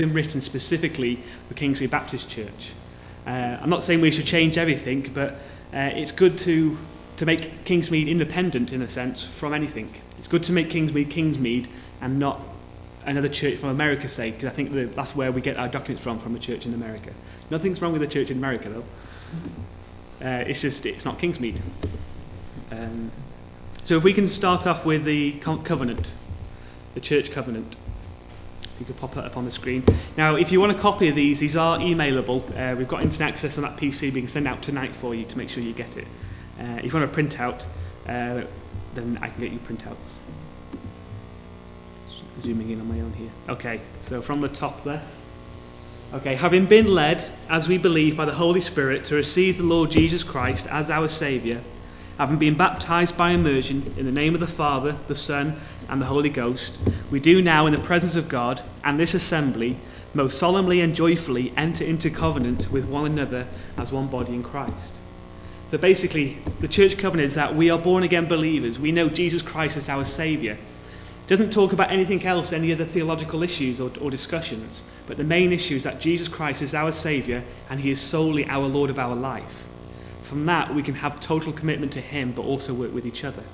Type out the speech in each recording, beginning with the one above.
been written specifically for Kingsmead Baptist Church. I'm not saying we should change everything, but it's good to make Kingsmead independent, in a sense, from anything. It's good to make Kingsmead and not another church from America's sake, because I think that's where we get our documents from the church in America. Nothing's wrong with the church in America, though. It's not Kingsmead. So if we can start off with the covenant, the church covenant. You could pop that up on the screen. Now, if you want a copy of these are emailable. We've got internet access on that PC. We can send out tonight for you to make sure you get it. If you want a printout, then I can get you printouts. Zooming in on my own here. Okay, so from the top there. Okay, having been led, as we believe, by the Holy Spirit to receive the Lord Jesus Christ as our Saviour, having been baptized by immersion in the name of the Father, the Son, and the Holy Ghost, we do now, in the presence of God and this assembly, most solemnly and joyfully enter into covenant with one another as one body in Christ. So basically, the church covenant is that we are born-again believers. We know Jesus Christ as our Saviour. It doesn't talk about anything else, any other theological issues or discussions, but the main issue is that Jesus Christ is our Saviour and he is solely our Lord of our life. From that, we can have total commitment to him, but also work with each other.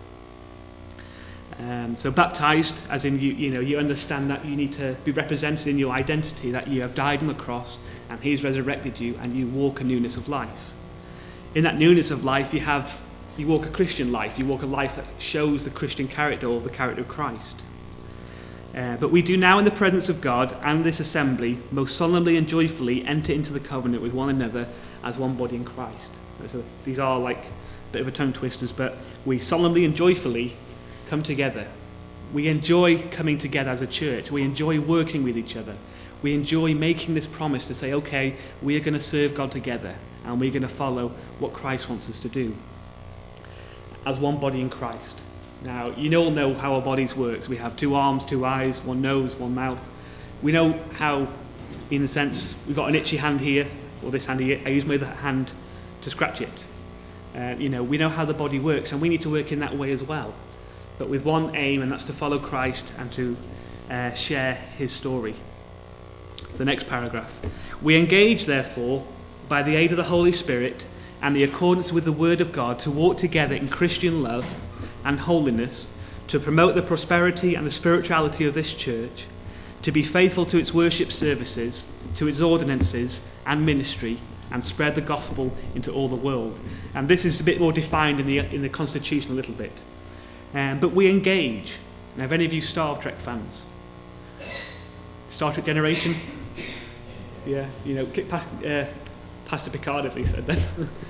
So baptized, as in you understand that you need to be represented in your identity, that you have died on the cross and he's resurrected you and you walk a newness of life. In that newness of life, you walk a Christian life. You walk a life that shows the Christian character or the character of Christ. But we do now, in the presence of God and this assembly, most solemnly and joyfully enter into the covenant with one another as one body in Christ. So these are like a bit of a tongue twisters, but we solemnly and joyfully come together. We enjoy coming together as a church. We enjoy working with each other. We enjoy making this promise to say, okay, we are going to serve God together and we're going to follow what Christ wants us to do as one body in Christ. Now, you all know how our bodies work. We have 2 arms, 2 eyes, 1 nose, 1 mouth. We know how, in a sense, we've got an itchy hand here, or this hand here. I use my other hand to scratch it. We know how the body works, and we need to work in that way as well, but with one aim, and that's to follow Christ and to share his story. So the next paragraph. We engage, therefore, by the aid of the Holy Spirit and the accordance with the Word of God, to walk together in Christian love and holiness, to promote the prosperity and the spirituality of this church, to be faithful to its worship services, to its ordinances and ministry, and spread the gospel into all the world. And this is a bit more defined in the Constitution a little bit. But we engage. Now, have any of you Star Trek fans? Star Trek Generation? Yeah, Pastor Picard at least said then.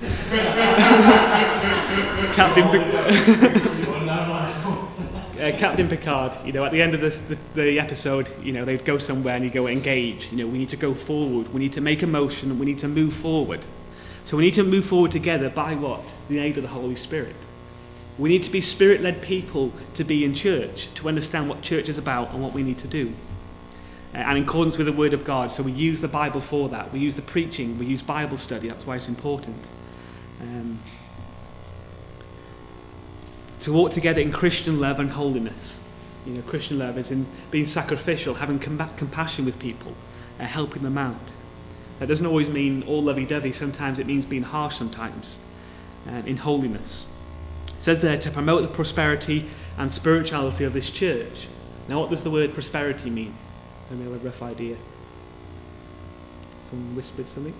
Captain Picard, at the end of the episode, they'd go somewhere and he'd go engage. We need to go forward. We need to make a motion. We need to move forward. So we need to move forward together by what? The aid of the Holy Spirit. We need to be Spirit-led people to be in church, to understand what church is about and what we need to do. And in accordance with the Word of God. So we use the Bible for that. We use the preaching. We use Bible study. That's why it's important. To walk together in Christian love and holiness. Christian love is in being sacrificial, having compassion with people, helping them out. That doesn't always mean all lovey-dovey. Sometimes it means being harsh sometimes. In holiness. It says there to promote the prosperity and spirituality of this church. Now, what does the word prosperity mean? Let me have a rough idea. Someone whispered something?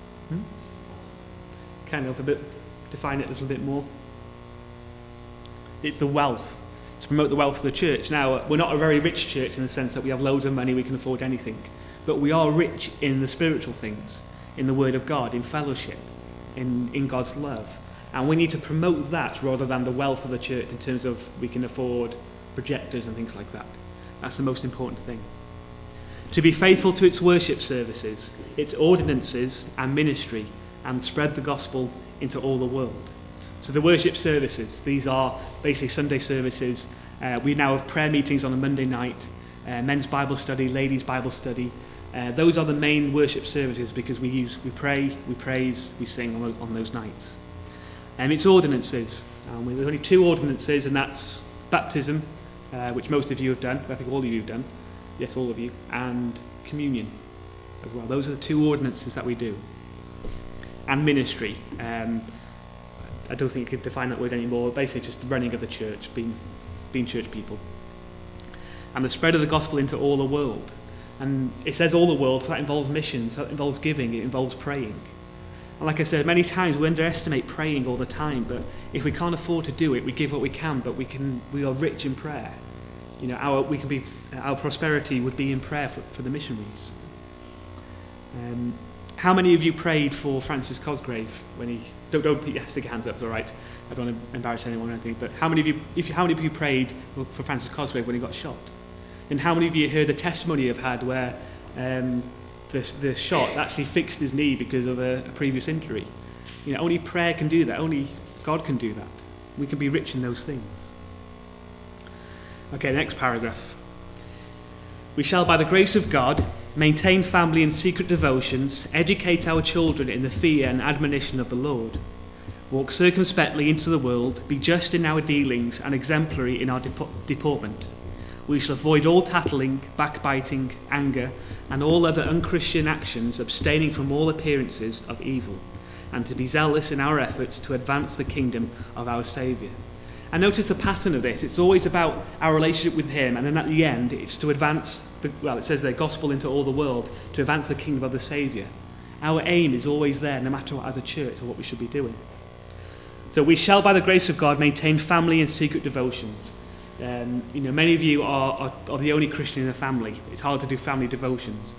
Kind of define it a little bit more. It's the wealth. To promote the wealth of the church. Now, we're not a very rich church in the sense that we have loads of money, we can afford anything. But we are rich in the spiritual things, in the Word of God, in fellowship, in God's love. And we need to promote that rather than the wealth of the church in terms of we can afford projectors and things like that. That's the most important thing. To be faithful to its worship services, its ordinances and ministry, and spread the gospel into all the world. So the worship services, these are basically Sunday services. We now have prayer meetings on a Monday night, men's Bible study, ladies' Bible study. Those are the main worship services because we pray, we praise, we sing on those nights. And its ordinances. There's only 2 ordinances, and that's baptism, which most of you have done. I think all of you have done. Yes, all of you. And communion. as well. Those are the two ordinances that we do. And ministry. I don't think you could define that word anymore. Basically just the running of the church, being church people. And the spread of the gospel into all the world. And it says all the world, so that involves missions, that involves giving, it involves praying. And like I said, many times we underestimate praying all the time, but if we can't afford to do it, we give what we can, but we are rich in prayer. You know, our prosperity would be in prayer for the missionaries. How many of you prayed for Francis Cosgrave when he... Don't stick your hands up, it's all right. I don't want to embarrass anyone or anything, but how many of you prayed for Francis Cosgrave when he got shot? And how many of you heard the testimony I've had where the shot actually fixed his knee because of a previous injury? You know, only prayer can do that. Only God can do that. We can be rich in those things. Okay, next paragraph. We shall, by the grace of God, maintain family and secret devotions, educate our children in the fear and admonition of the Lord, walk circumspectly into the world, be just in our dealings and exemplary in our deportment. We shall avoid all tattling, backbiting, anger, and all other unchristian actions, abstaining from all appearances of evil, and to be zealous in our efforts to advance the kingdom of our Saviour. And notice the pattern of this. It's always about our relationship with him, and then at the end, it's to advance, it says the gospel into all the world, to advance the kingdom of the Saviour. Our aim is always there, no matter what as a church or what we should be doing. So we shall, by the grace of God, maintain family and secret devotions. You know, many of you are the only Christian in a family. It's hard to do family devotions.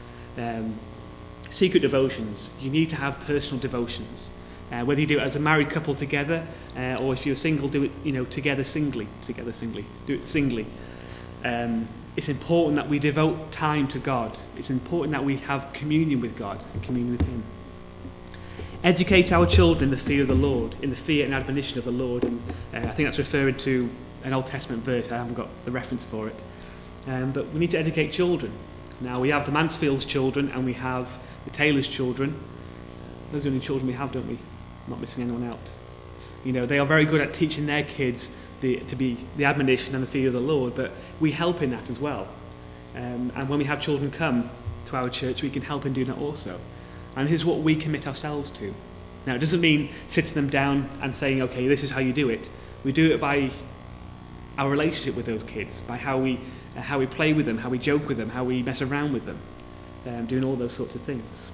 Secret devotions. You need to have personal devotions. Whether you do it as a married couple together, or if you're single, do it together singly. Do it singly. It's important that we devote time to God. It's important that we have communion with God and communion with him. Educate our children in the fear of the Lord, in the fear and admonition of the Lord. And I think that's referring to an Old Testament verse. I haven't got the reference for it. But we need to educate children. Now, we have the Mansfield's children and we have the Taylor's children. Those are the only children we have, don't we? Not missing anyone out. You know, they are very good at teaching their kids to be the admonition and the fear of the Lord, but we help in that as well. And when we have children come to our church, we can help in doing that also. And this is what we commit ourselves to. Now, it doesn't mean sitting them down and saying, okay, this is how you do it. We do it by our relationship with those kids, by how we play with them, how we joke with them, how we mess around with them, doing all those sorts of things.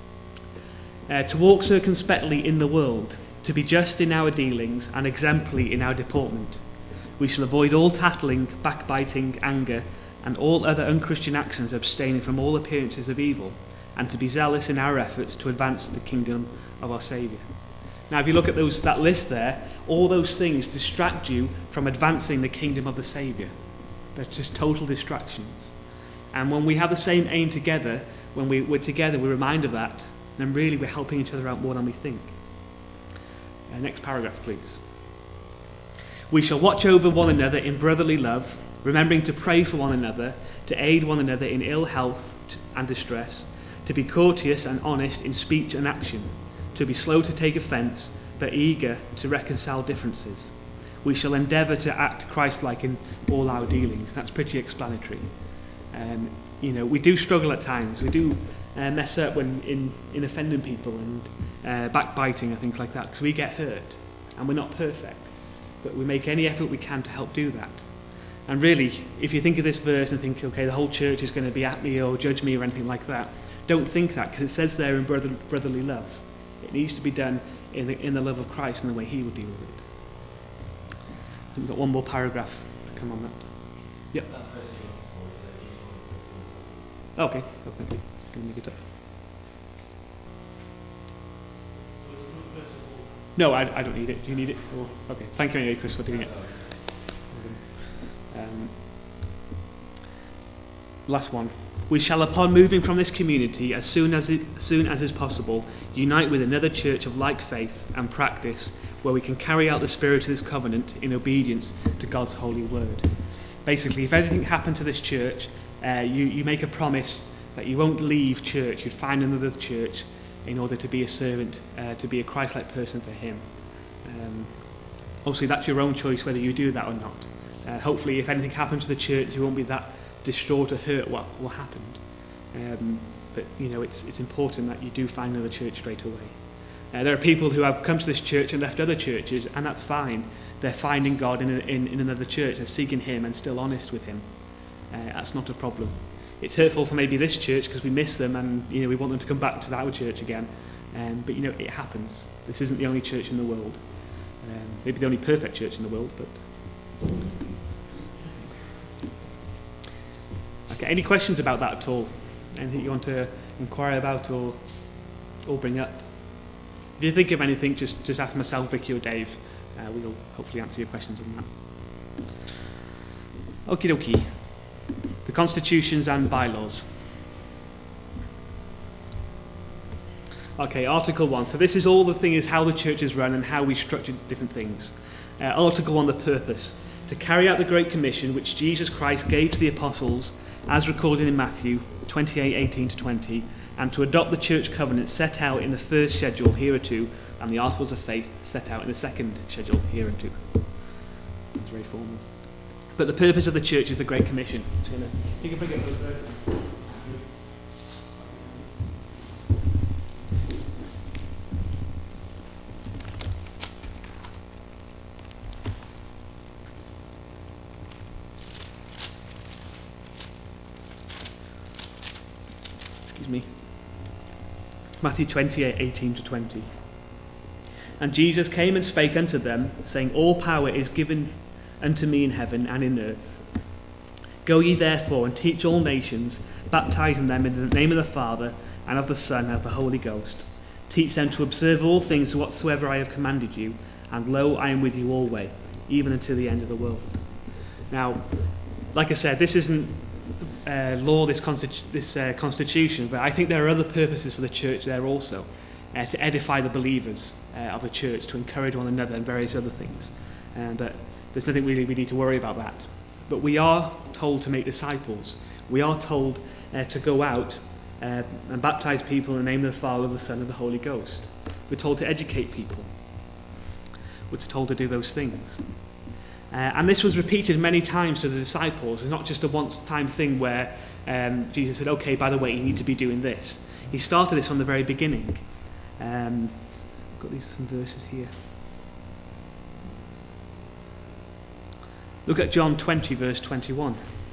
To walk circumspectly in the world, to be just in our dealings and exemplary in our deportment. We shall avoid all tattling, backbiting, anger, and all other unchristian actions, abstaining from all appearances of evil, and to be zealous in our efforts to advance the kingdom of our Saviour. Now, if you look at that list there, all those things distract you from advancing the kingdom of the Saviour. They're just total distractions. And when we have the same aim together, when we're together, we're reminded of that, then really we're helping each other out more than we think. Next paragraph, please. We shall watch over one another in brotherly love, remembering to pray for one another, to aid one another in ill health and distress, to be courteous and honest in speech and action, to be slow to take offence, but eager to reconcile differences. We shall endeavour to act Christ-like in all our dealings. That's pretty explanatory. You know, we do struggle at times. We do mess up when in offending people and backbiting and things like that, because we get hurt and we're not perfect, but we make any effort we can to help do that. And really, if you think of this verse and think, okay, the whole church is going to be at me or judge me or anything like that, don't think that, because it says there in brotherly love. It needs to be done in the love of Christ and the way he will deal with it. We've got one more paragraph to come on that. Yep. Okay, oh, thank you. Can you get up? No, I don't need it. Do you need it? Oh, okay. Thank you anyway, Chris, for doing it. Last one. We shall, upon moving from this community, as soon as is possible, unite with another church of like faith and practice, where we can carry out the spirit of this covenant in obedience to God's holy word. Basically, if anything happened to this church, you make a promise that you won't leave church. You'd find another church in order to be a servant, to be a Christ-like person for him. Obviously, that's your own choice whether you do that or not. Hopefully, if anything happens to the church, you won't be that distraught or hurt what happened. but it's important that you do find another church straight away. There are people who have come to this church and left other churches, and that's fine. They're finding God in another church. They're seeking him and still honest with him. That's not a problem. It's hurtful for maybe this church because we miss them and we want them to come back to our church again. But it happens. This isn't the only church in the world. Maybe the only perfect church in the world, but... Okay, any questions about that at all? Anything you want to inquire about or bring up? If you think of anything, just ask myself, Vicky or Dave. We'll hopefully answer your questions on that. Okie dokie. The constitutions and bylaws. Okay, Article 1. So this is all the thing is how the church is run and how we structure different things. Article 1, the purpose. To carry out the Great Commission which Jesus Christ gave to the apostles as recorded in Matthew 28:18-20, and to adopt the church covenant set out in the first schedule hereto, and the articles of faith set out in the second schedule hereto. It's very formal. But the purpose of the church is the Great Commission. You can bring up those verses. Excuse me. Matthew 28:18-20. And Jesus came and spake unto them, saying, All power is given unto me in heaven and in earth. Go ye therefore and teach all nations, baptizing them in the name of the Father, and of the Son, and of the Holy Ghost. Teach them to observe all things whatsoever I have commanded you, and lo, I am with you always, even unto the end of the world. Now, like I said, this isn't law, this constitution, but I think there are other purposes for the church there also, to edify the believers of the church, to encourage one another, and various other things. But there's nothing really we need to worry about that. But we are told to make disciples. We are told to go out and baptize people in the name of the Father, the Son, and the Holy Ghost. We're told to educate people. We're told to do those things. And this was repeated many times to the disciples. It's not just a once-time thing where Jesus said, okay, by the way, you need to be doing this. He started this from the very beginning. I've got some verses here. Look at John 20, verse 21.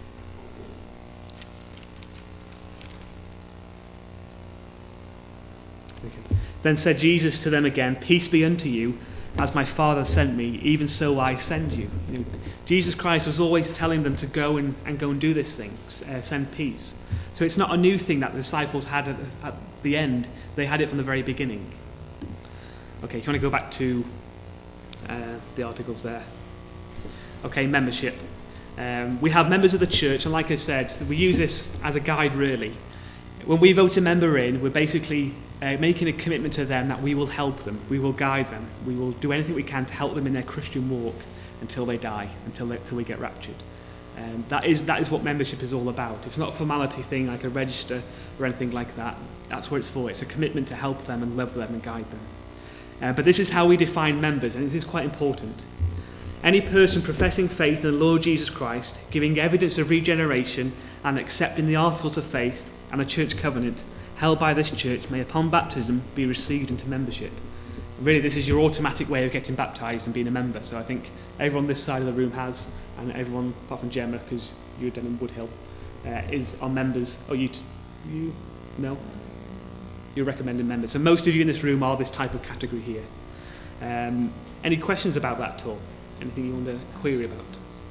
Okay. Then said Jesus to them again, Peace be unto you, as my Father sent me, even so I send you. Jesus Christ was always telling them to go and go and do this thing, send peace. So it's not a new thing that the disciples had at the end. They had it from the very beginning. Okay, if you want to go back to the articles there. Okay, membership. We have members of the church, and like I said, we use this as a guide, really. When we vote a member in, we're basically making a commitment to them that we will help them, we will guide them, we will do anything we can to help them in their Christian walk until they die, until we get raptured. That is what membership is all about. It's not a formality thing like a register or anything like that. That's what it's for. It's a commitment to help them and love them and guide them. But this is how we define members, and this is quite important. Any person professing faith in the Lord Jesus Christ, giving evidence of regeneration and accepting the articles of faith and the church covenant held by this church may upon baptism be received into membership. Really, this is your automatic way of getting baptised and being a member. So I think everyone this side of the room has, and everyone apart from Gemma, because you're down in Woodhill, are members. Oh, you no? You're recommended members. So most of you in this room are this type of category here. Any questions about that at all? Anything you want to query about?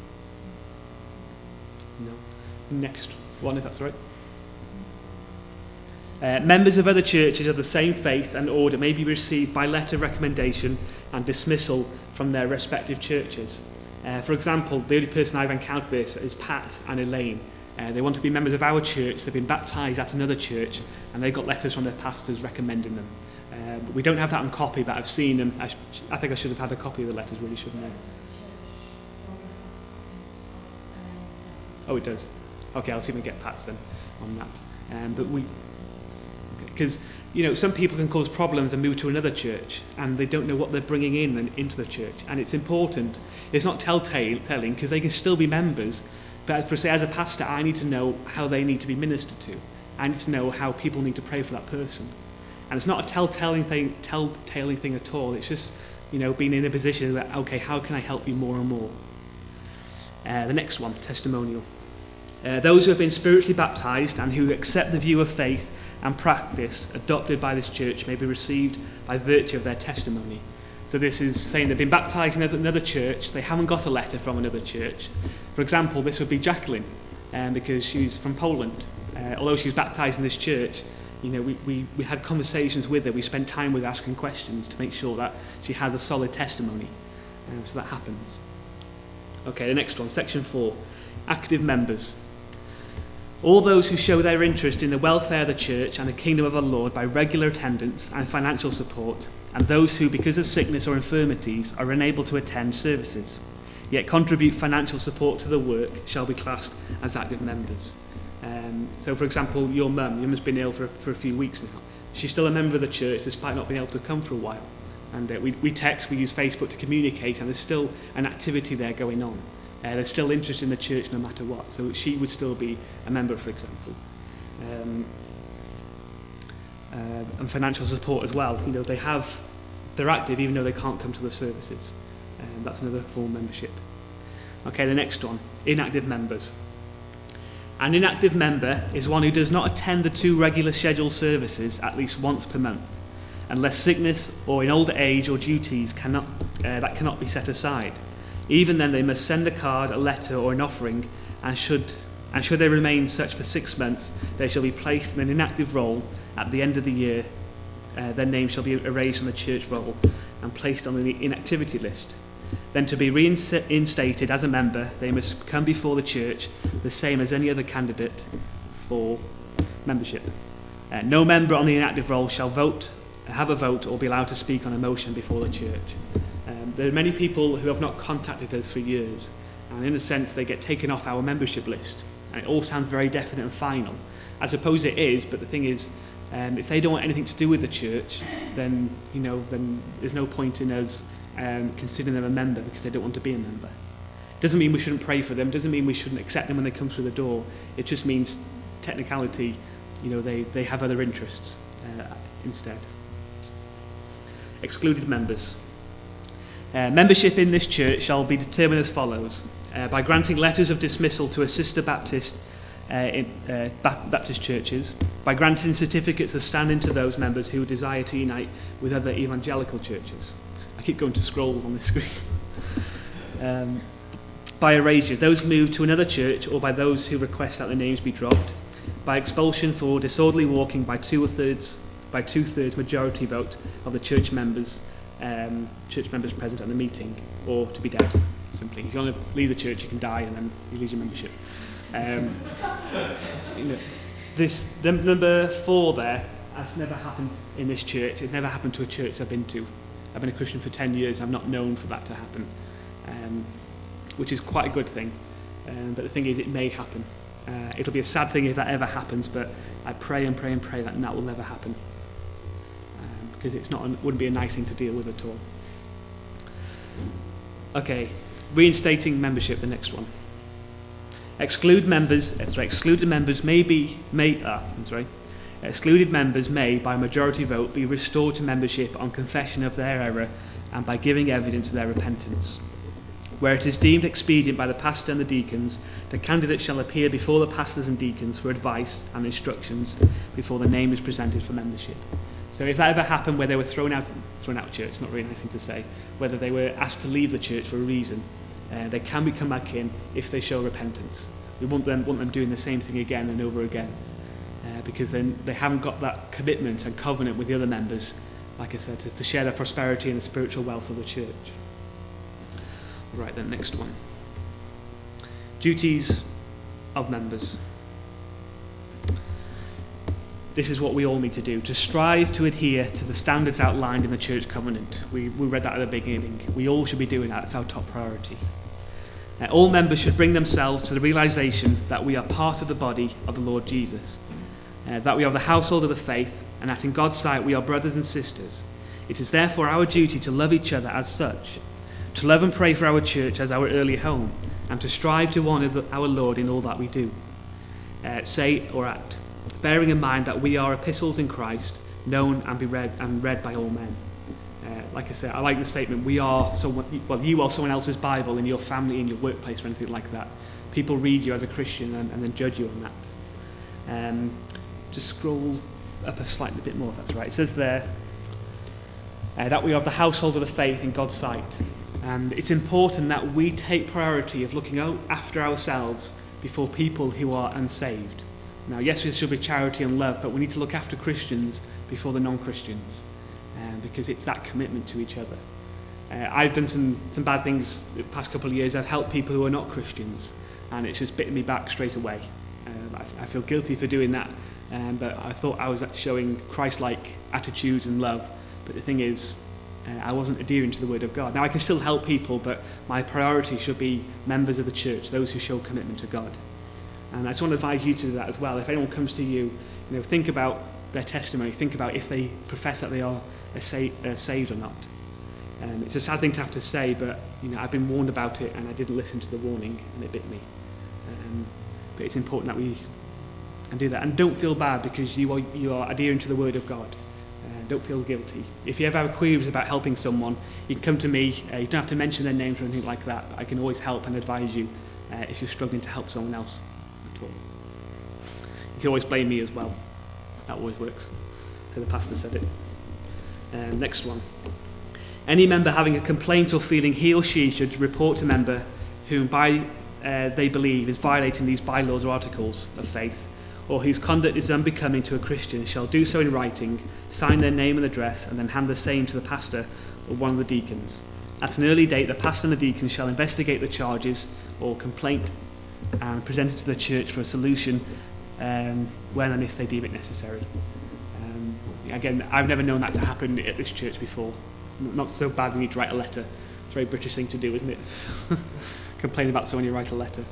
No? Next one, if that's right. Members of other churches of the same faith and order may be received by letter of recommendation and dismissal from their respective churches. For example, the only person I've encountered this is Pat and Elaine. They want to be members of our church, they've been baptised at another church, and they got letters from their pastors recommending them. We don't have that on copy, but I've seen them. I think I should have had a copy of the letters, really, shouldn't I? Oh, it does. Okay, I'll see if we can get Pat's then on that. But because some people can cause problems and move to another church, and they don't know what they're bringing in and into the church. And it's important. It's not telling, because they can still be members. But for say, as a pastor, I need to know how they need to be ministered to. I need to know how people need to pray for that person. And it's not a telltale thing at all. It's just, being in a position that, okay, how can I help you more and more? The next one, testimonial. Those who have been spiritually baptized and who accept the view of faith and practice adopted by this church may be received by virtue of their testimony. So this is saying they've been baptized in another church, they haven't got a letter from another church. For example, this would be Jacqueline, because she's from Poland. Although she was baptized in this church, we had conversations with her, we spent time with her asking questions to make sure that she has a solid testimony. So that happens. Okay, the next one, section 4, active members. All those who show their interest in the welfare of the church and the kingdom of our Lord by regular attendance and financial support, and those who, because of sickness or infirmities, are unable to attend services, yet contribute financial support to the work, shall be classed as active members. So, for example, your mum's been ill for a few weeks now. She's still a member of the church despite not being able to come for a while. And we text, we use Facebook to communicate, and there's still an activity there going on. There's still interest in the church no matter what. So she would still be a member, for example. And financial support as well. They're active even though they can't come to the services. That's another form of membership. Okay, the next one, inactive members. An inactive member is one who does not attend the 2 regular scheduled services at least once per month, unless sickness or in older age or duties cannot be set aside. Even then, they must send a card, a letter, or an offering, and should they remain such for 6 months, they shall be placed in an inactive roll at the end of the year. Their name shall be erased from the church roll and placed on the inactivity list. Then, to be reinstated as a member, they must come before the church, the same as any other candidate for membership. No member on the inactive roll shall have a vote, or be allowed to speak on a motion before the church. There are many people who have not contacted us for years, and in a sense they get taken off our membership list. And it all sounds very definite and final. I suppose it is, but the thing is, if they don't want anything to do with the church, then there's no point in us considering them a member because they don't want to be a member. Doesn't mean we shouldn't pray for them, doesn't mean we shouldn't accept them when they come through the door. It just means technicality, they have other interests instead. Excluded members. Membership in this church shall be determined as follows. By granting letters of dismissal to a sister Baptist Baptist churches, by granting certificates of standing to those members who desire to unite with other evangelical churches. I keep going to scroll on this screen. By erasure, those moved to another church, or by those who request that their names be dropped. By expulsion for disorderly walking by two-thirds majority vote of the church members present at the meeting, or to be dead, simply. If you want to leave the church, you can die and then you lose your membership. The number 4 there, that's never happened in this church. It never happened to a church I've been to. I've been a Christian for 10 years. I'm not known for that to happen, which is quite a good thing. But the thing is, it may happen. It'll be a sad thing if that ever happens, but I pray and pray and pray that will never happen. Because wouldn't be a nice thing to deal with at all. Okay, reinstating membership, the next one. Excluded members may, by majority vote, be restored to membership on confession of their error and by giving evidence of their repentance. Where it is deemed expedient by the pastor and the deacons, the candidate shall appear before the pastors and deacons for advice and instructions before the name is presented for membership. So if that ever happened where they were thrown out of church, not really a nice thing to say, whether they were asked to leave the church for a reason, they can come back in if they show repentance. We want them doing the same thing again and over again, because then they haven't got that commitment and covenant with the other members, like I said, to share the prosperity and the spiritual wealth of the church. Right then, next one. Duties of members. This is what we all need to do, to strive to adhere to the standards outlined in the church covenant. We read that at the beginning. We all should be doing that. It's our top priority. All members should bring themselves to the realization that we are part of the body of the Lord Jesus, that we are the household of the faith, and that in God's sight we are brothers and sisters. It is therefore our duty to love each other as such, to love and pray for our church as our early home, and to strive to honour our Lord in all that we do, say or act. bearing in mind that we are epistles in Christ, known and read by all men. Like I said, I like the statement, you are someone else's Bible in your family, in your workplace, or anything like that. People read you as a Christian and then judge you on that. Just scroll up a slightly bit more, if that's right. It says there that we are the household of the faith in God's sight. And it's important that we take priority of looking out after ourselves before people who are unsaved. Now, yes, there should be charity and love, but we need to look after Christians before the non-Christians, because it's that commitment to each other. I've done some bad things the past couple of years. I've helped people who are not Christians, and it's just bitten me back straight away. I feel guilty for doing that, but I thought I was showing Christ-like attitudes and love. But the thing is, I wasn't adhering to the Word of God. Now, I can still help people, but my priority should be members of the church, those who show commitment to God. And I just want to advise you to do that as well. If anyone comes to you, think about their testimony. Think about if they profess that they are saved or not. It's a sad thing to have to say, but I've been warned about it, and I didn't listen to the warning, and it bit me. But it's important that we do that. And don't feel bad because you are adhering to the Word of God. Don't feel guilty. If you ever have queries about helping someone, you can come to me. You don't have to mention their names or anything like that, but I can always help and advise you if you're struggling to help someone else at all. You can always blame me as well. That always works. So the pastor said it. Next one. Any member having a complaint or feeling he or she should report to a member whom they believe is violating these bylaws or articles of faith, or whose conduct is unbecoming to a Christian, shall do so in writing, sign their name and address, and then hand the same to the pastor or one of the deacons. At an early date, the pastor and the deacon shall investigate the charges or complaint and present it to the church for a solution when and if they deem it necessary. Again, I've never known that to happen at this church before. Not so bad when you write a letter. It's a very British thing to do, isn't it? Complain about someone, you write a letter.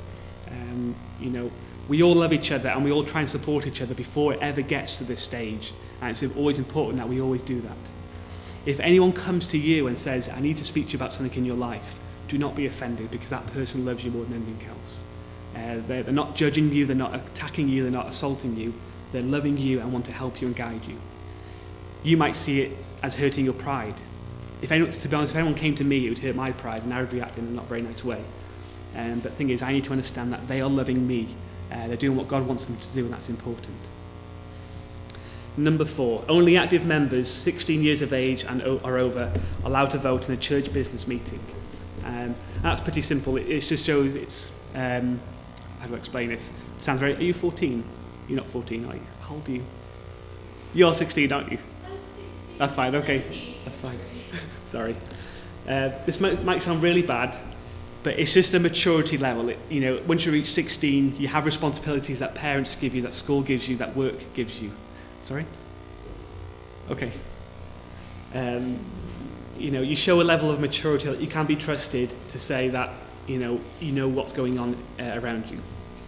We all love each other and we all try and support each other before it ever gets to this stage. And it's always important that we always do that. If anyone comes to you and says, I need to speak to you about something in your life, do not be offended, because that person loves you more than anything else. They're not judging you, they're not attacking you, they're not assaulting you. They're loving you and want to help you and guide you. You might see it as hurting your pride. To be honest, if anyone came to me, it would hurt my pride, and I would react in a not very nice way. But the thing is, I need to understand that they are loving me. They're doing what God wants them to do, and that's important. Number 4, only active members 16 years of age and are over are allowed to vote in a church business meeting. That's pretty simple. It just shows it's, how do I explain this? It sounds very, are you 14? You're not 14, are you? How old are you? You're 16, aren't you? I'm 16. That's fine, okay. That's fine. Sorry. This might sound really bad, but it's just a maturity level. Once you reach 16, you have responsibilities that parents give you, that school gives you, that work gives you. Sorry? Okay. You show a level of maturity that you can be trusted to say that, you know what's going on around you.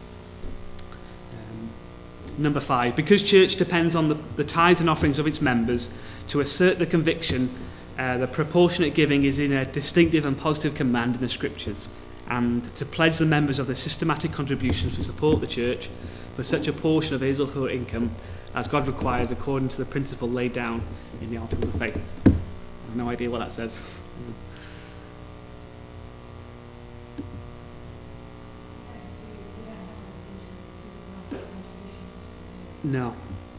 Number 5, because church depends on the tithes and offerings of its members, to assert the conviction, the proportionate giving is in a distinctive and positive command in the Scriptures, and to pledge the members of the systematic contributions to support the church for such a portion of his or her income as God requires according to the principle laid down in the Articles of Faith. I have no idea what that says. No.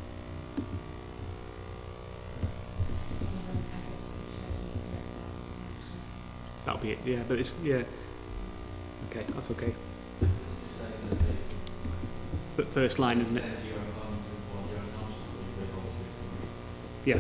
That'll be it, yeah, but it's, yeah. Okay, that's okay. But first line, isn't it? Yeah.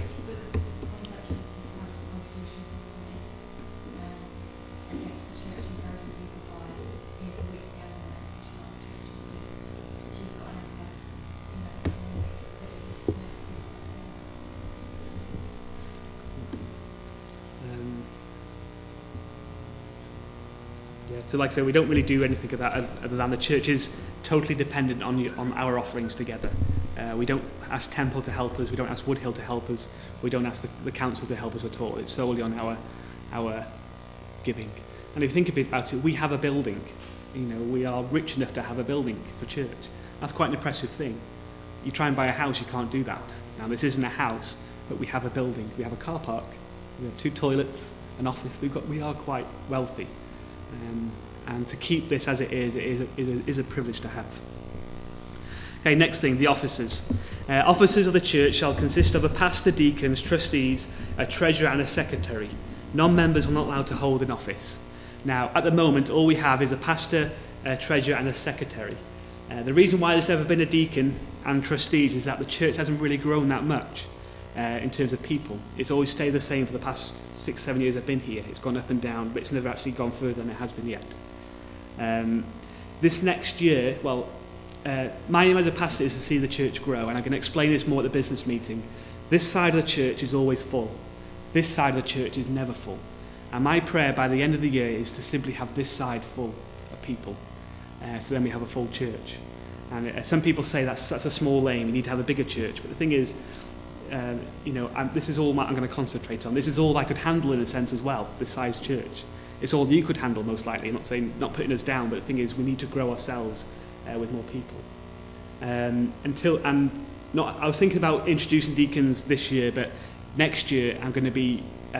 So like I said, we don't really do anything of that other than the church is totally dependent on our offerings together. We don't ask Temple to help us, we don't ask Woodhill to help us, we don't ask the council to help us at all. It's solely on our giving. And if you think about it, we have a building. We are rich enough to have a building for church. That's quite an impressive thing. You try and buy a house, you can't do that. Now, this isn't a house, but we have a building. We have a car park. We have 2 toilets, an office. We are quite wealthy. And to keep this as it is a privilege to have. Okay, next thing, the officers. Officers of the church shall consist of a pastor, deacons, trustees, a treasurer and a secretary. Non-members are not allowed to hold an office. Now, at the moment, all we have is a pastor, a treasurer and a secretary. The reason why there's ever been a deacon and trustees is that the church hasn't really grown that much in terms of people. It's always stayed the same for the past 6-7 years I've been here. It's gone up and down, but it's never actually gone further than it has been yet. This next year, my aim as a pastor is to see the church grow, and I'm going to explain this more at the business meeting. This side of the church is always full. This side of the church is never full. And my prayer by the end of the year is to simply have this side full of people. So then we have a full church. And some people say that's a small aim, you need to have a bigger church. But the thing is, this is all I'm going to concentrate on. This is all I could handle in a sense as well, this size church. It's all you could handle most likely. I'm not putting us down, but the thing is we need to grow ourselves with more people. I was thinking about introducing deacons this year, but next year I'm going to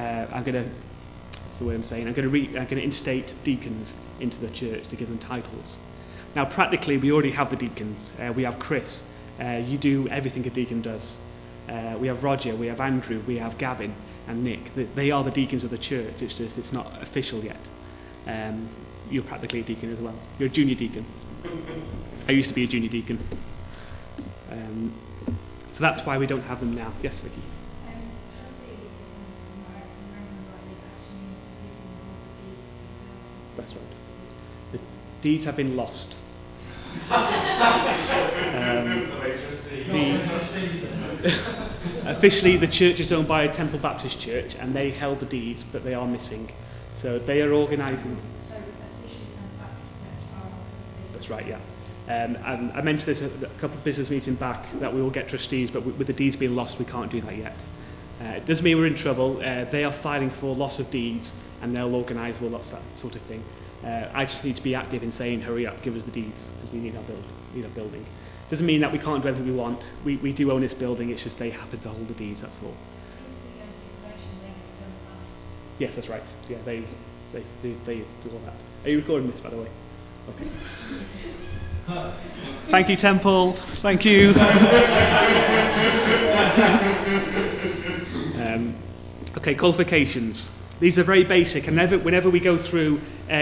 instate deacons into the church to give them titles. Now, practically, we already have the deacons. We have Chris. You do everything a deacon does. We have Roger, we have Andrew, we have Gavin and Nick. They are the deacons of the church. It's just it's not official yet. You're practically a deacon as well. You're a junior deacon. I used to be a junior deacon. So that's why we don't have them now. Yes, Vicky? That's right. The deeds have been lost. Officially, the church is owned by a Temple Baptist Church, and they held the deeds, but they are missing. So they are organising. That's right, yeah. And I mentioned this a couple of business meetings back that we will get trustees, but with the deeds being lost, we can't do that yet. It doesn't mean we're in trouble. They are filing for loss of deeds, and they'll organise all that sort of thing. I just need to be active in saying, hurry up, give us the deeds, because we need our building. Doesn't mean that we can't do everything we want. We do own this building, it's just they happen to hold the deeds, that's all. Yes, that's right. Yeah, they do all that. Are you recording this, by the way? Okay. Thank you, Temple. Thank you. Okay, qualifications. These are very basic, and whenever we go through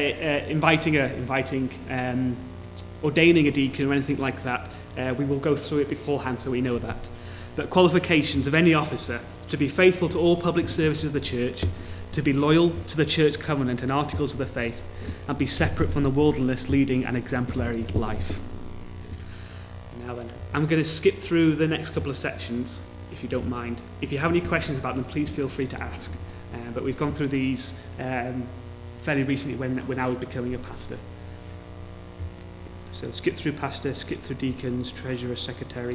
ordaining a deacon or anything like that, we will go through it beforehand so we know that. But qualifications of any officer: to be faithful to all public services of the church, to be loyal to the church covenant and articles of the faith, and be separate from the worldliness, leading an exemplary life. Now then, I'm going to skip through the next couple of sections, if you don't mind. If you have any questions about them, please feel free to ask. But we've gone through these fairly recently when I was becoming a pastor. So skip through pastor, skip through deacons, treasurer, secretary.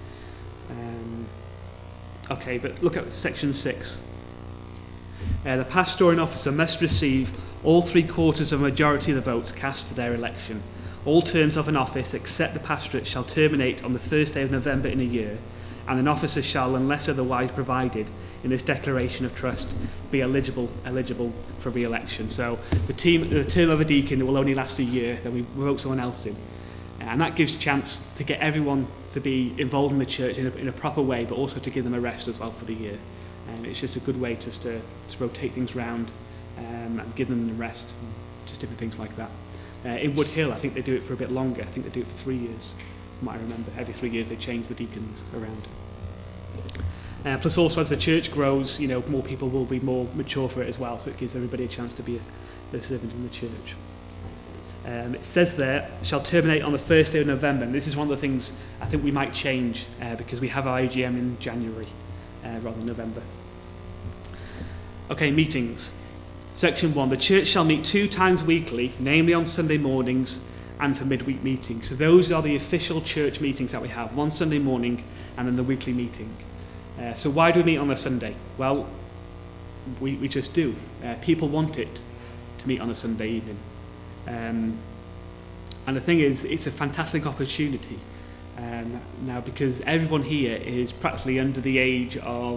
Okay, but look at section 6. The pastoral officer must receive all 3/4 of a majority of the votes cast for their election. All terms of an office except the pastorate shall terminate on the first day of November in a year, and an officer shall, unless otherwise provided in this declaration of trust, be eligible for re-election. So the term of a deacon will only last a year, then we vote someone else in. And that gives a chance to get everyone to be involved in the church in a proper way, but also to give them a rest as well for the year. And it's just a good way just to rotate things around and give them a rest, just different things like that. In Wood Hill, I think they do it for a bit longer. I think they do it for 3 years. From what I remember, every 3 years they change the deacons around. Plus also as the church grows, more people will be more mature for it as well, so it gives everybody a chance to be a servant in the church. It says there, shall terminate on the first day of November, and this is one of the things I think we might change because we have our AGM in January rather than November. Okay, meetings. Section 1, the church shall meet 2 times weekly, namely on Sunday mornings and for midweek meetings. So those are the official church meetings that we have, one Sunday morning and then the weekly meeting. So why do we meet on a Sunday? Well, we just do. People want it to meet on a Sunday evening. And the thing is, it's a fantastic opportunity Now, because everyone here is practically under the age of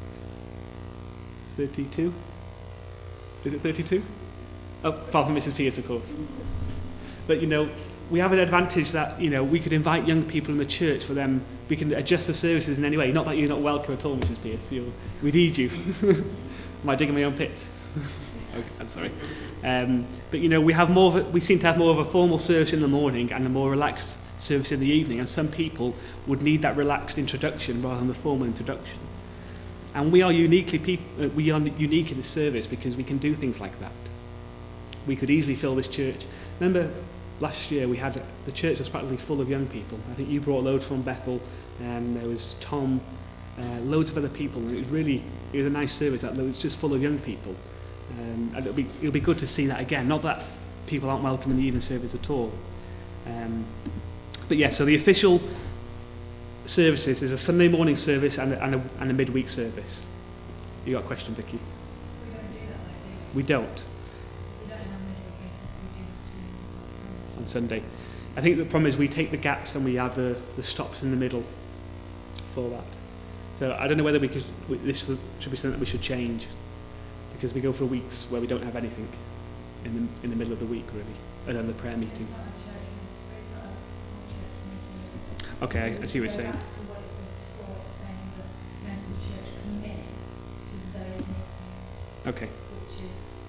32? Is it 32? Oh, apart from Mrs. Pierce, of course. But, we have an advantage that, we could invite young people in the church for them. We can adjust the services in any way. Not that you're not welcome at all, Mrs. Pierce. We need you. Am I digging my own pit? Okay, I'm sorry. But, we seem to have more of a formal service in the morning and a more relaxed service in the evening. And some people would need that relaxed introduction rather than the formal introduction. And we are unique in this service because we can do things like that. We could easily fill this church. Remember, last year the church was practically full of young people. I think you brought loads from Bethel, and there was Tom, loads of other people, and it was a nice service that was just full of young people. And it'll be good to see that again. Not that people aren't welcome in the evening service at all. But yeah, so the official services is a Sunday morning service and a midweek service. You got a question, Vicky? We don't do that, We don't. So you don't have midweek, we do On Sunday. I think the problem is we take the gaps and we have the stops in the middle for that. So I don't know whether this should be something that we should change, because we go for weeks where we don't have anything in the middle of the week, really, and then the prayer meeting. It's not a church meeting, it's not a whole church meeting. Okay, I see what you're saying. Back to what it says before, it's saying that members of the church commit to those meetings, Okay. which is,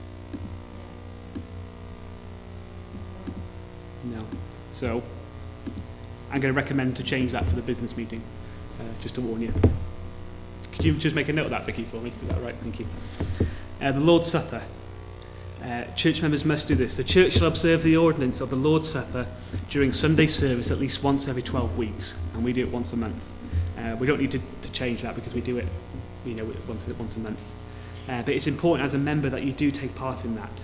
No. So I'm going to recommend to change that for the business meeting, just to warn you. Could you just make a note of that, Vicky, for me? Is that right? Thank you. The Lord's Supper. Church members must do this. The church shall observe the ordinance of the Lord's Supper during Sunday service at least once every 12 weeks, and we do it once a month. We don't need to change that because we do it, once a month. But it's important as a member that you do take part in that.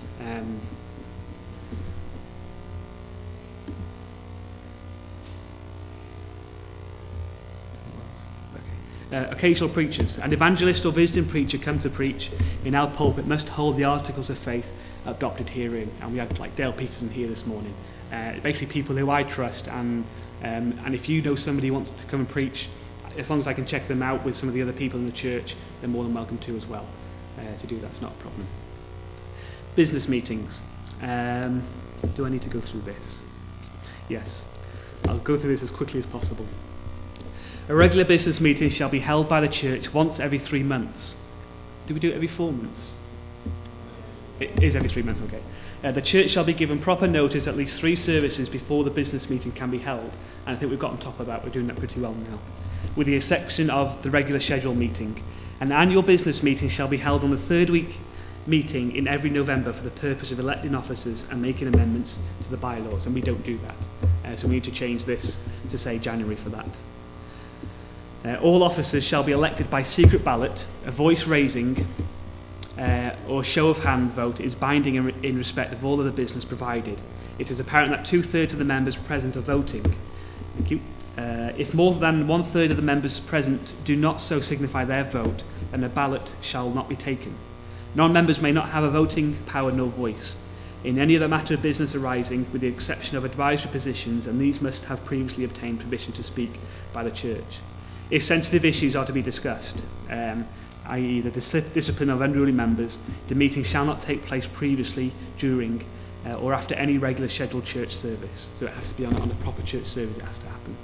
Occasional preachers. An evangelist or visiting preacher come to preach in our pulpit must hold the articles of faith adopted herein. And we had like Dale Peterson here this morning. Basically people who I trust, and if you know somebody who wants to come and preach, as long as I can check them out with some of the other people in the church, they're more than welcome to as well. To do that's not a problem. Business meetings. Do I need to go through this? Yes. I'll go through this as quickly as possible. A regular business meeting shall be held by the church once every 3 months. Do we do it every 4 months? It is every 3 months, okay. The church shall be given proper notice at least 3 services before the business meeting can be held. And I think we've got on top of that. We're doing that pretty well now. With the exception of the regular scheduled meeting. An annual business meeting shall be held on the 3rd week meeting in every November for the purpose of electing officers and making amendments to the bylaws. And we don't do that. So we need to change this to say January for that. All officers shall be elected by secret ballot. A voice raising or show of hands vote is binding in respect of all of the business provided. It is apparent that 2/3 of the members present are voting. Thank you. If more than 1/3 of the members present do not so signify their vote, then a ballot shall not be taken. Non-members may not have a voting power nor voice in any other matter of business arising, with the exception of advisory positions, and these must have previously obtained permission to speak by the church. If sensitive issues are to be discussed, i.e. the discipline of unruly members, the meeting shall not take place previously, during, or after any regular scheduled church service. So it has to be on a proper church service, it has to happen.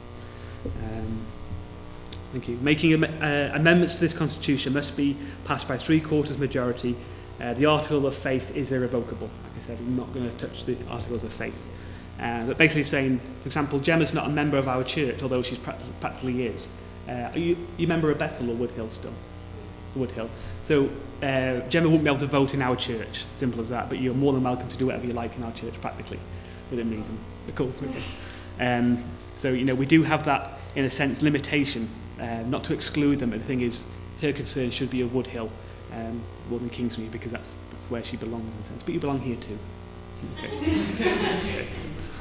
Thank you. Making amendments to this constitution must be passed by 3/4 majority. The article of faith is irrevocable. Like I said, I'm not going to touch the articles of faith. But basically saying, for example, Gemma's not a member of our church, although she's practically is. Are you a member of Bethel or Woodhill still? Woodhill. So Gemma won't be able to vote in our church, simple as that, but you're more than welcome to do whatever you like in our church, practically, within reason. Cool. So, we do have that, in a sense, limitation, not to exclude them, but the thing is, her concern should be of Woodhill more than Kingsmead, because that's where she belongs, in a sense. But you belong here too. Okay.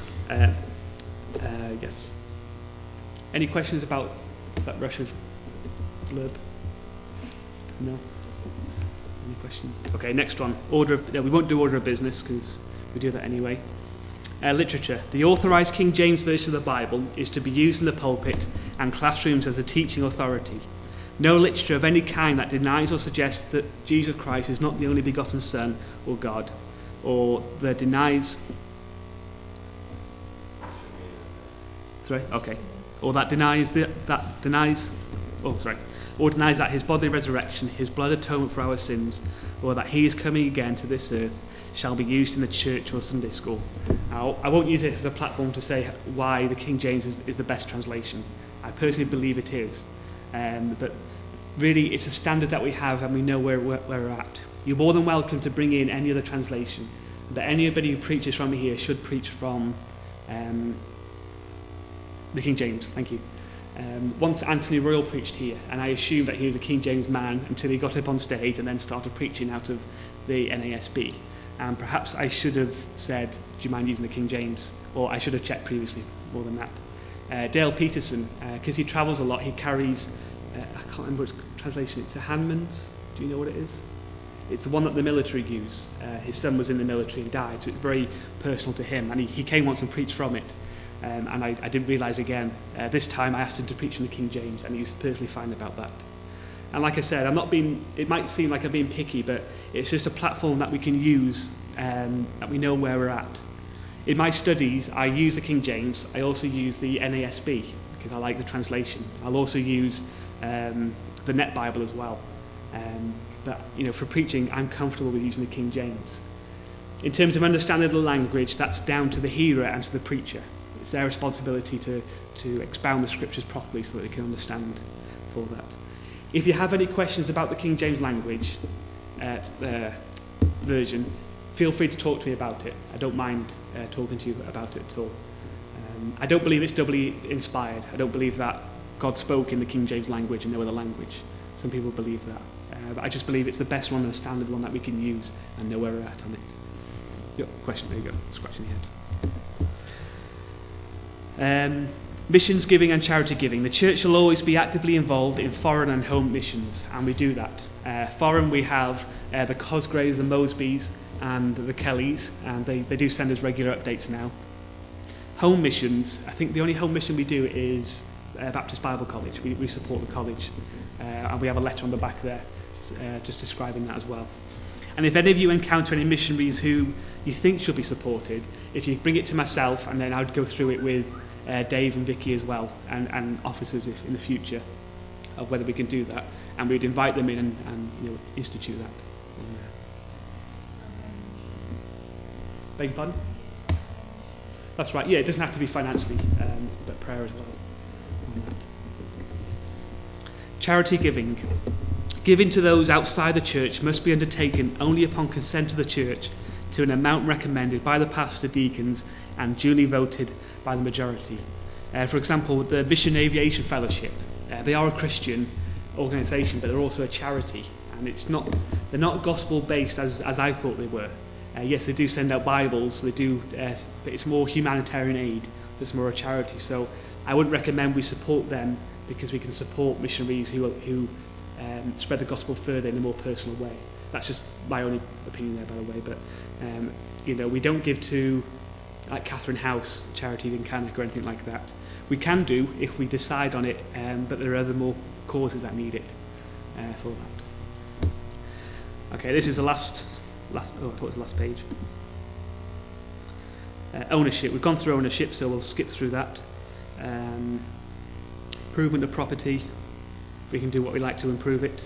Yes. Any questions about that Russian blurb? No? Any questions? Okay, next one. We won't do order of business because we do that anyway. Literature. The authorised King James Version of the Bible is to be used in the pulpit and classrooms as a teaching authority. No literature of any kind that denies or suggests that Jesus Christ is not the only begotten Son or God, or that denies... Sorry? Okay. Or that denies that his bodily resurrection, his blood atonement for our sins, or that he is coming again to this earth, shall be used in the church or Sunday school. Now, I won't use it as a platform to say why the King James is the best translation. I personally believe it is. But really, it's a standard that we have, and we know where we're at. You're more than welcome to bring in any other translation, but anybody who preaches from here should preach from the King James. Thank you. Once Anthony Royal preached here, and I assumed that he was a King James man until he got up on stage and then started preaching out of the NASB. And perhaps I should have said, do you mind using the King James? Or I should have checked previously more than that. Dale Peterson, because he travels a lot, he carries, I can't remember its translation, it's a Handman's. Do you know what it is? It's the one that the military use. His son was in the military and died, so it's very personal to him. And he came once and preached from it. And I didn't realise again. This time I asked him to preach from the King James, and he was perfectly fine about that. And like I said, it might seem like I'm being picky, but it's just a platform that we can use, that we know where we're at. In my studies, I use the King James. I also use the NASB, because I like the translation. I'll also use the Net Bible as well. But, for preaching, I'm comfortable with using the King James. In terms of understanding the language, that's down to the hearer and to the preacher. It's their responsibility to expound the scriptures properly so that they can understand for that. If you have any questions about the King James language version, feel free to talk to me about it. I don't mind talking to you about it at all. I don't believe it's doubly inspired. I don't believe that God spoke in the King James language and no other language. Some people believe that. But I just believe it's the best one and the standard one that we can use and know where we're at on it. Your question, there you go, scratching your head. Missions giving and charity giving. The church will always be actively involved in foreign and home missions, and we do that. Foreign, we have the Cosgraves, the Mosbys, and the Kellys, and they do send us regular updates now. Home missions, I think the only home mission we do is Baptist Bible College. We support the college, and we have a letter on the back there just describing that as well. And if any of you encounter any missionaries who you think should be supported, if you bring it to myself, and then I would go through it with Dave and Vicky as well, and officers if in the future, of whether we can do that, and we'd invite them in and institute that. Beg your pardon? That's right. Yeah, it doesn't have to be financially, but prayer as well. Charity giving. Giving to those outside the church must be undertaken only upon consent of the church to an amount recommended by the pastor, deacons, and duly voted by the majority. For example, the Mission Aviation Fellowship, they are a Christian organisation, but they're also a charity, and they're not gospel-based as I thought they were. Yes, they do send out Bibles, they do, but it's more humanitarian aid, it's more a charity. So I wouldn't recommend we support them, because we can support missionaries who spread the gospel further in a more personal way. That's just my only opinion there, by the way. But we don't give to like Catherine House charity in Cannock or anything like that. We can do if we decide on it, but there are other more causes that need it for that. Okay, this is the last. Oh, I thought it was the last page. Ownership. We've gone through ownership, so we'll skip through that. Improvement of property. We can do what we like to improve it.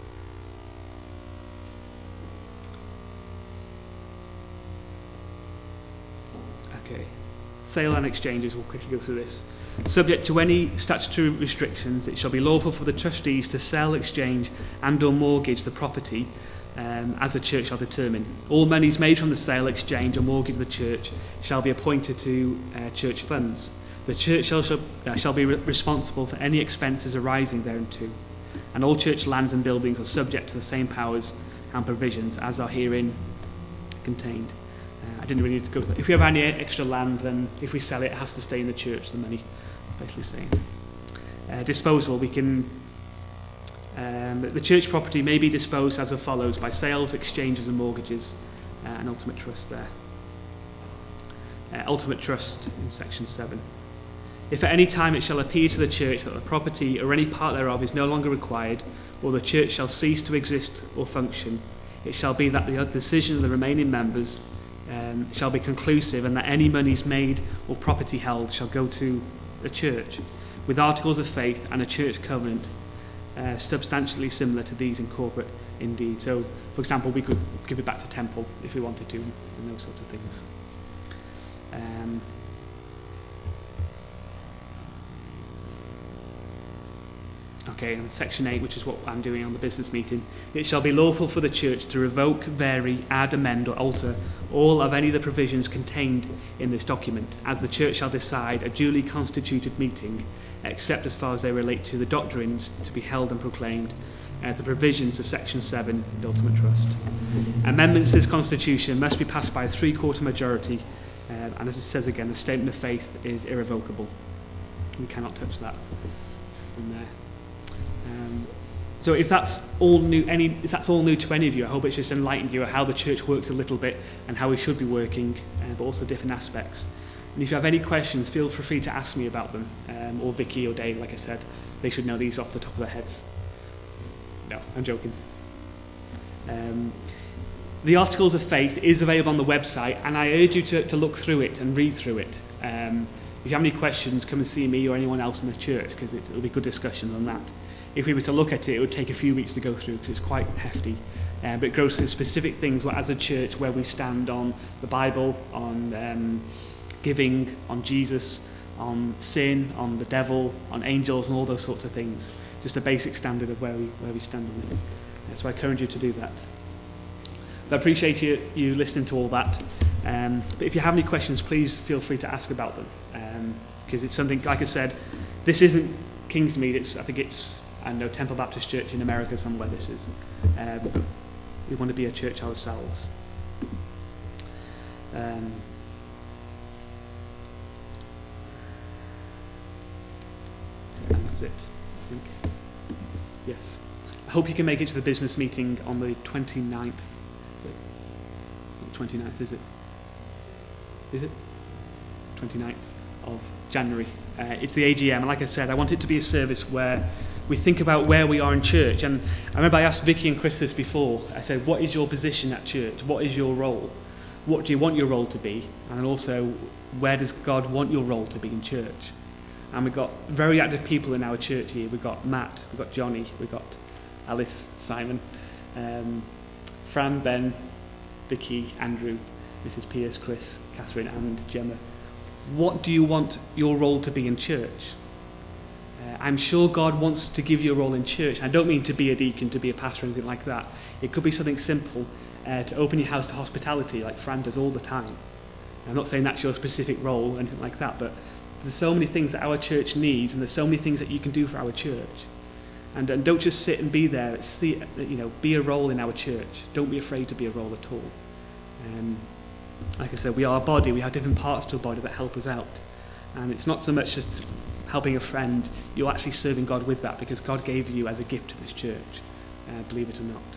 Okay. Sale and exchanges. We'll quickly go through this. Subject to any statutory restrictions, it shall be lawful for the trustees to sell, exchange, and/or mortgage the property as the church shall determine. All monies made from the sale, exchange, or mortgage of the church shall be appointed to church funds. The church shall be responsible for any expenses arising thereunto, and all church lands and buildings are subject to the same powers and provisions as are herein contained. I didn't really need to go through that. If we have any extra land, then if we sell it, it has to stay in the church, the money, basically saying. Disposal, we can... the church property may be disposed as follows: by sales, exchanges and mortgages, and ultimate trust there. ultimate trust in section 7. If at any time it shall appear to the church that the property or any part thereof is no longer required, or the church shall cease to exist or function, it shall be that the decision of the remaining members shall be conclusive, and that any monies made or property held shall go to the church, with articles of faith and a church covenant substantially similar to these in corporate indeed. So, for example, we could give it back to temple if we wanted to, and those sorts of things. Okay, and section 8, which is what I'm doing on the business meeting. It shall be lawful for the church to revoke, vary, add, amend, or alter all of any of the provisions contained in this document, as the church shall decide a duly constituted meeting, except as far as they relate to the doctrines to be held and proclaimed, the provisions of section 7, the ultimate trust. Amendments to this constitution must be passed by a 3/4 majority, and as it says again, the statement of faith is irrevocable. We cannot touch that from there. So if that's all new, if that's all new to any of you, I hope it's just enlightened you how the church works a little bit and how we should be working, but also different aspects. And if you have any questions, feel free to ask me about them, or Vicky or Dave. Like I said, they should know these off the top of their heads. No, I'm joking. The Articles of Faith is available on the website, and I urge you to look through it and read through it. If you have any questions, come and see me or anyone else in the church, because it'll be good discussion on that. If we were to look at it, it would take a few weeks to go through because it's quite hefty. But it goes through specific things as a church where we stand on the Bible, on giving, on Jesus, on sin, on the devil, on angels, and all those sorts of things. Just a basic standard of where we stand on it. So I encourage you to do that. But I appreciate you listening to all that. But if you have any questions, please feel free to ask about them. Because it's something, like I said, this isn't Kingsmead. I think it's Temple Baptist Church in America somewhere this is. But we want to be a church ourselves. And that's it, I think. Yes. I hope you can make it to the business meeting on the 29th. 29th, is it? Is it? 29th of January. It's the AGM, and like I said, I want it to be a service where we think about where we are in church. And I remember I asked Vicky and Chris this before. I said, what is your position at church? What is your role? What do you want your role to be? And also, where does God want your role to be in church? And we've got very active people in our church here. We've got Matt, we've got Johnny, we've got Alice, Simon, Fran, Ben, Vicky, Andrew, Mrs. Pierce, Chris, Catherine, and Gemma. What do you want your role to be in church? I'm sure God wants to give you a role in church. I don't mean to be a deacon, to be a pastor, or anything like that. It could be something simple, to open your house to hospitality, like Fran does all the time. I'm not saying that's your specific role or anything like that, but there's so many things that our church needs, and there's so many things that you can do for our church. And don't just sit and be there. Be a role in our church. Don't be afraid to be a role at all. Like I said, we are a body. We have different parts to a body that help us out. And it's not so much just helping a friend. You're actually serving God with that, because God gave you as a gift to this church, believe it or not.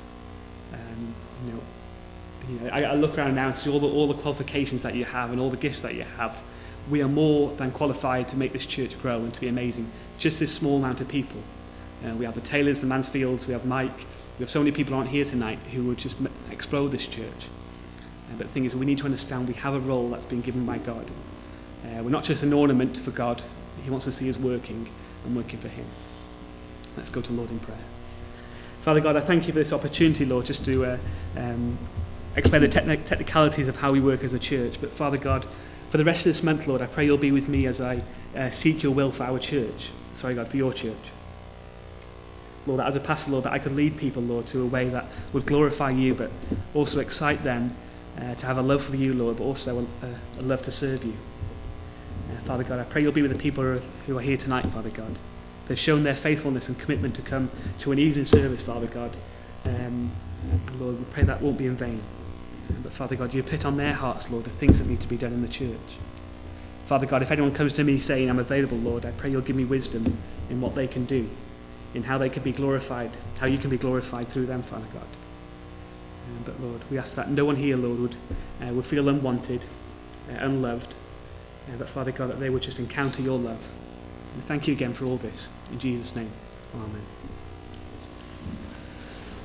I look around now and see all the qualifications that you have and all the gifts that you have. We are more than qualified to make this church grow and to be amazing. It's just this small amount of people. We have the Taylors, the Mansfields, we have Mike. We have so many people who aren't here tonight who would just explode this church. But the thing is, we need to understand we have a role that's been given by God. We're not just an ornament for God. He wants to see us working and working for him. Let's go to the Lord in prayer. Father God, I thank you for this opportunity, Lord, just to explain the technicalities of how we work as a church. But Father God, for the rest of this month, Lord, I pray you'll be with me as I seek your will for our church. Sorry, God, for your church. Lord, that as a pastor, Lord, that I could lead people, Lord, to a way that would glorify you, but also excite them to have a love for you, Lord, but also a love to serve you. Father God, I pray you'll be with the people who are here tonight, Father God. They've shown their faithfulness and commitment to come to an evening service, Father God. And Lord, we pray that won't be in vain. But Father God, you put on their hearts, Lord, the things that need to be done in the church. Father God, if anyone comes to me saying I'm available, Lord, I pray you'll give me wisdom in what they can do, in how they can be glorified, how you can be glorified through them, Father God. But Lord, we ask that no one here, Lord, would feel unwanted, unloved, But Father God, that they would just encounter your love. We thank you again for all this. In Jesus' name, amen.